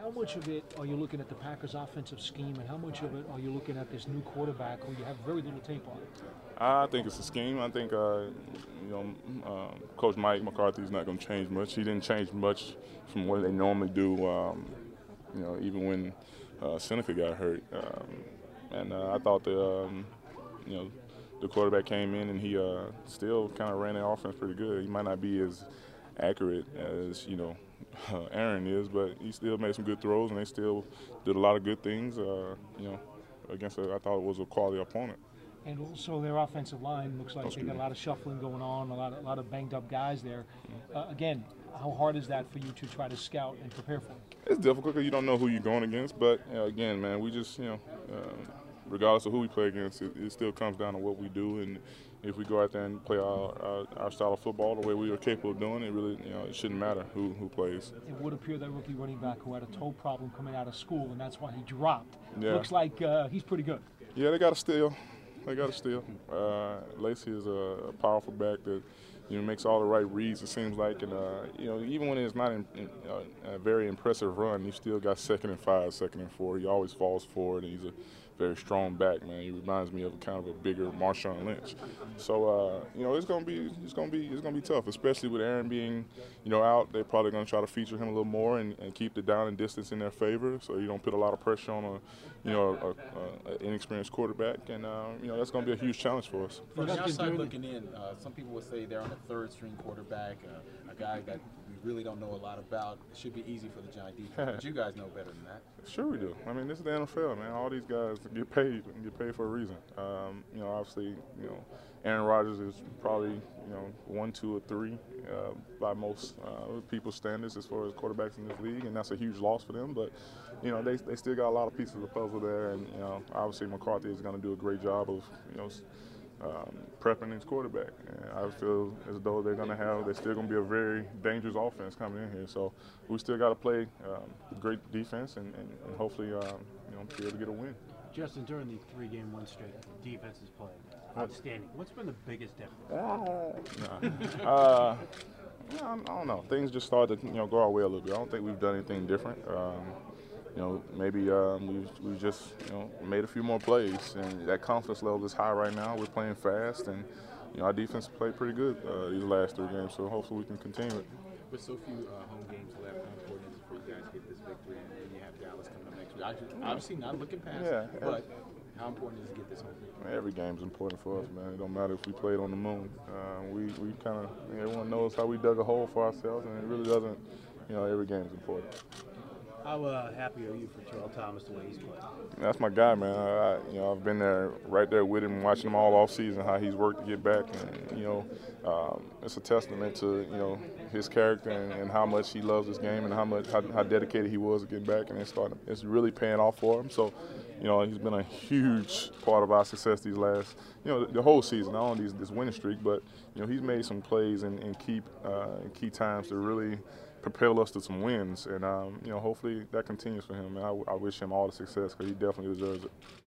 How much of it are you looking at the Packers' offensive scheme, and how much of it are you looking at this new quarterback who you have very little tape on? I think it's a scheme. I think Coach Mike McCarthy is not going to change much. He didn't change much from what they normally do. Even when Seneca got hurt, I thought the quarterback came in and he still kind of ran the offense pretty good. He might not be as accurate as Aaron is, but he still made some good throws and they still did a lot of good things. Against I thought it was a quality opponent. And also their offensive line looks like they got a lot of shuffling going on, a lot of banged up guys there. Again, how hard is that for you to try to scout and prepare for? It's difficult because you don't know who you're going against. But again, man, we just regardless of who we play against, it still comes down to what we do. And if we go out there and play our style of football the way we are capable of doing, it really it shouldn't matter who plays. It would appear that rookie running back who had a toe problem coming out of school, and that's why he dropped. Yeah. Looks like he's pretty good. Yeah, they got to steal. They got to steal. Lacey is a powerful back that makes all the right reads. It seems like, and even when it's not a very impressive run, he still got 2nd and 5, 2nd and 4. He always falls forward, and he's a very strong back, man. He reminds me of kind of a bigger Marshawn Lynch. So it's gonna be tough, especially with Aaron being out. They're probably gonna try to feature him a little more and keep the down and distance in their favor, so you don't put a lot of pressure on an inexperienced quarterback, and that's gonna be a huge challenge for us. From the outside looking in, some people would say they're on a 3rd-string quarterback, a guy that we really don't know a lot about. It should be easy for the Giant defense, but you guys know better than that. Sure we do. I mean, this is the NFL, man. All these guys get paid and get paid for a reason. Obviously, Aaron Rodgers is probably 1, 2, or 3 by most people's standards as far as quarterbacks in this league, and that's a huge loss for them. But they still got a lot of pieces of the puzzle there, and obviously McCarthy is going to do a great job of prepping his quarterback. And I feel as though they're still going to be a very dangerous offense coming in here. So we still got to play great defense and hopefully be able to get a win. Justin, during the 3-game win streak, the defense is playing outstanding. What's been the biggest difference? I don't know. Things just started to go our way a little bit. I don't think we've done anything different. Maybe we've just made a few more plays, and that confidence level is high right now. We're playing fast, and our defense played pretty good these last 3 games. So hopefully we can continue it. With so few home games left, how important is it for you guys to get this victory, and you have Dallas coming up next week? Obviously not looking past it, but how important is it to get this home game? Every game's important for us, man. It don't matter if we played on the moon. We kind of everyone knows how we dug a hole for ourselves, and it really doesn't. Every game's important. How happy are you for Terrell Thomas the way he's playing? That's my guy, man. I've been right there with him, watching him all off season, how he's worked to get back, and it's a testament to his character and how much he loves this game and how dedicated he was to get back, and it's really paying off for him. So, he's been a huge part of our success these last, the whole season, not only this winning streak, but he's made some plays in key times to really propel us to some wins, and hopefully that continues for him. And I wish him all the success because he definitely deserves it.